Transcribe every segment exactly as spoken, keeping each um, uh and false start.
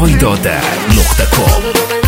voidode نقطه com.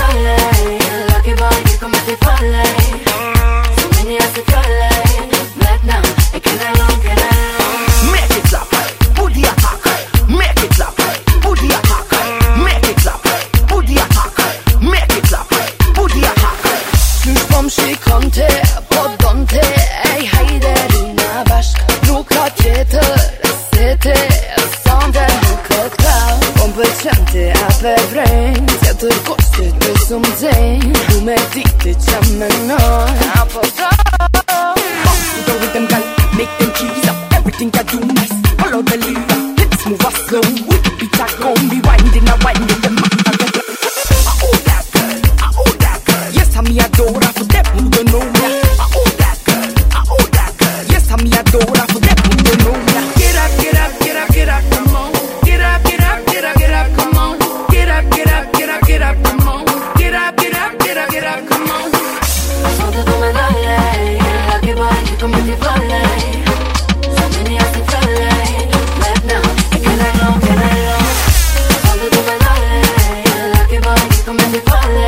Shi konte, po donte, ej hajderi na bashk. Nuk ka tjetër, se te, sonde nuk e ka. Po m'pëlqente ape vrejn, tjetër koshte të sumë dzejn. Du me dite që menoj, apo do. Go with them guys, make them cheese up. Everything I do nice, follow the leader. Hips move us slow, with the beat I go. Be winding, I winding them up. I owe that girl, I owe that girl. Yes, I'm me adore. Who don't know me? I owe that girl, I owe that girl. Yes, I'm me adore for them who don't know me. Get up, get up, get up, get up, come on. Get up, get up, get up, get up, come on. Get up, get up, get up, get up, come on. Get up, get up, get up, get up, come on. Sotto come dalle, che vai come ti falle. Sono a ti falle. Let now, e che dai no, che dai no. Sotto come dalle, che vai come ti falle.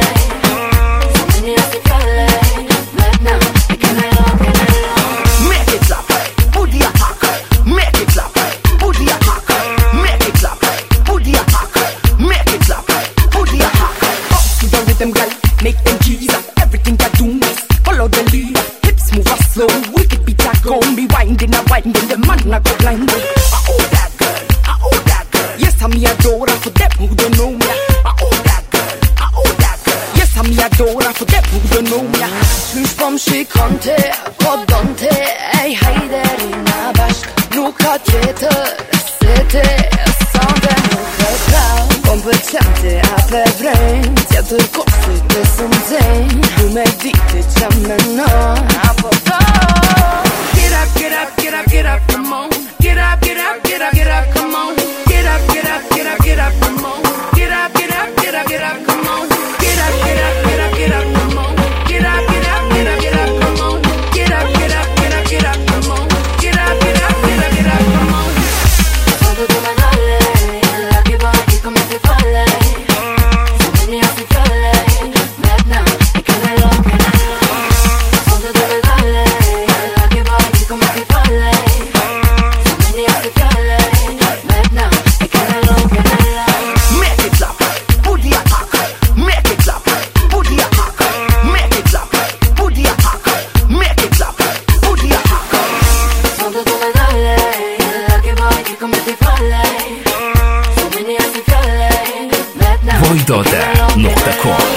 Make them cheese up, everything I do nice. Follow the leader, hips move us slow. Wicked beat I go, be winding, I winding. The man I go blind. I owe that girl, I owe that girl. Yes, I'm me adore for them who don't know me. I owe that girl, I owe that girl. Yes, I'm me adore for them who don't know me. Qysh po m'shikonte, po donte, ej hajderi na bashk. Nuk ka tjetër, se te, sonde nuk e ka. Po m'pëlqente ape vrejn, tjetër koshte të sumë dzejn. Du me dite që menoj, apo do. Get up, get up, get up, get up, come on. Get up, get up, get up, get up, come on. Get up, get up, get up, get up, come on. Get up, get up, get up, get up, come on. Get up, get up, get up, get up, come on. Get up, get up, get up, get up, come on. Get up, get up, get up, get up, come on. Get up, get up, get up, get up, come on. Sotto come dalle, che vai come ti falle. Sono a ti falle. Let now, e che dai no, che dai no. Sotto come dalle, che vai come ti falle. Sono a ti falle. Let now, e che dai no, che dai no. Make it clap, booty attack. Make it clap, booty attack. Make it clap, booty attack. Make it clap, booty attack. Sotto come dalle, che vai come ti falle. Sono a ti falle. Let now, voidode نقطه com.